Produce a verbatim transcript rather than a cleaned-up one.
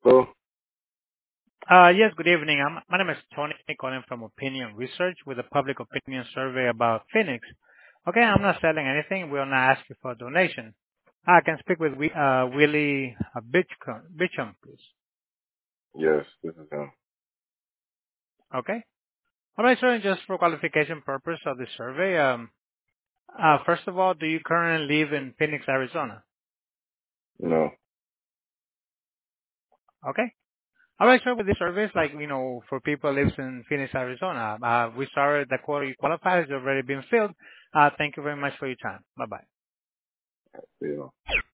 Hello? Uh, yes, good evening. I'm, my name is Tony, calling from Opinion Research with a public opinion survey about Phoenix. Okay, I'm not selling anything. We'll not ask you for a donation. I can speak with Wi- uh, Willie uh, Bitchcom, Bitchum, please. Yes, this is him. Okay. All right, sir. Just for qualification purpose of the survey, um, uh, first of all, do you currently live in Phoenix, Arizona? No. Okay. All right, sir. With this service, like you know, for people who lives in Phoenix, Arizona, uh, we started the quota you qualify has already been filled. Uh, thank you very much for your time. Bye bye. You know.